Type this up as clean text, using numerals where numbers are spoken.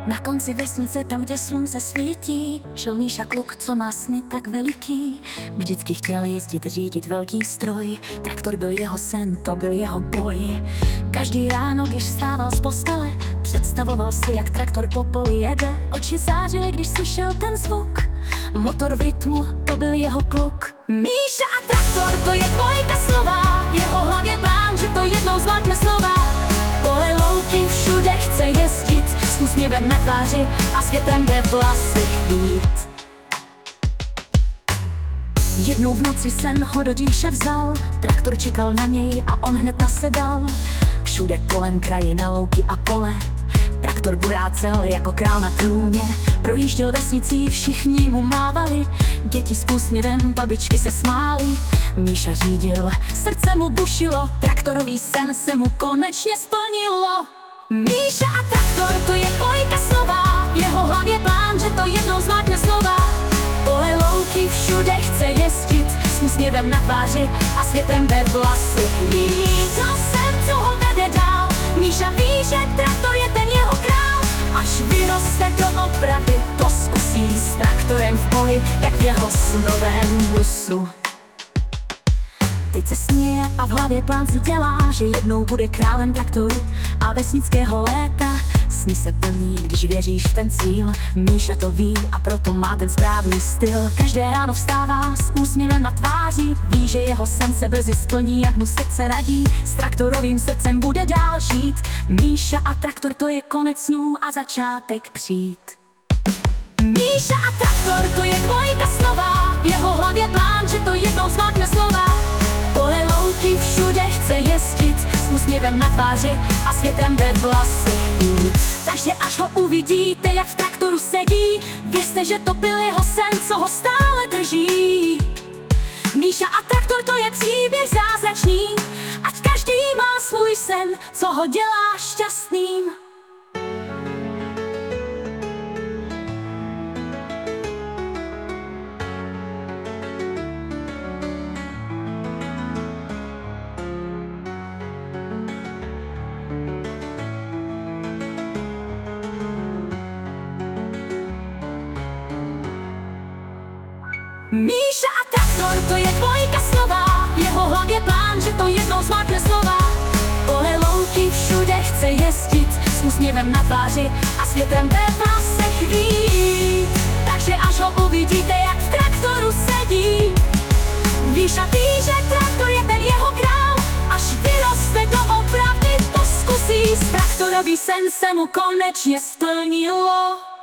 Na konci vesnice, tam, kde slunce svítí, šel Míša kluk, co má sny tak veliký. Vždycky chtěl jezdit, řídit velký stroj. Traktor byl jeho sen, to byl jeho boj. Každý ráno, když vstával z postele, představoval si, jak traktor po poli jede. Oči zářily, když slyšel ten zvuk. Motor v rytmu, to byl jeho kluk. Míša a traktor, to je dvojka slova. V jeho hlavě plán, že to jednou zvládne slova. Pole, louky, všude chce jezdit, s úsměvem na tváři a světem ve vlasech být. Jednou v noci sen ho do říše vzal, traktor čekal na něj a on hned nasedal. Všude kolem krajina, louky a pole, traktor burácel jako král na trůně. Projížděl vesnicí, všichni mu mávali, děti s úsměvem, babičky se smály. Míša řídil, srdce mu bušilo, traktorový sen se mu konečně splnilo. Míša a traktor, to je dvojka slova, v jeho hlavě plán, že to jednou zvládne slova. Pole, louky, všude chce jezdit, s úsměvem na tváři a světem ve vlasech být. To sen, co ho vede dál, Míša ví, že traktor je ten jeho král. Až vyroste do opravy, to zkusí s traktorem v poli, jak v jeho snovém busu. Teď se směje a v hlavě plán si dělá, že jednou bude králem traktoru a vesnického léta. Sny se plní, když věříš v ten cíl. Míša to ví a proto má ten správný styl. Každé ráno vstává s úsměvem na tváři, ví, že jeho sen se brzy splní, jak mu srdce radí. S traktorovým srdcem bude dál žít. Míša a traktor, to je konec snů a začátek přijít. Míša a traktor, to je dvojka slova, v jeho hlavě plán, že to jednou zvládne slova. Pole, louky, všude chce jezdit, s úsměvem na tváři a světem ve vlasech být. Takže až ho uvidíte, jak v traktoru sedí, vězte, že to byl jeho sen, co ho stále drží. Míša a traktor, to je příběh zázračný, ať každý má svůj sen, co ho dělá šťastným. Míša a traktor, to je dvojka slova, v jeho hlavě plán, že to jednou zvládne slova. Pole, louky, všude chce jezdit, s úsměvem na tváři a světem ve vlasech vít. Takže až ho uvidíte, jak v traktoru sedí, Míša ví, že traktor je ten jeho král. Až vyroste do opravdy, to zkusí, s traktorový sen se mu konečně splnilo.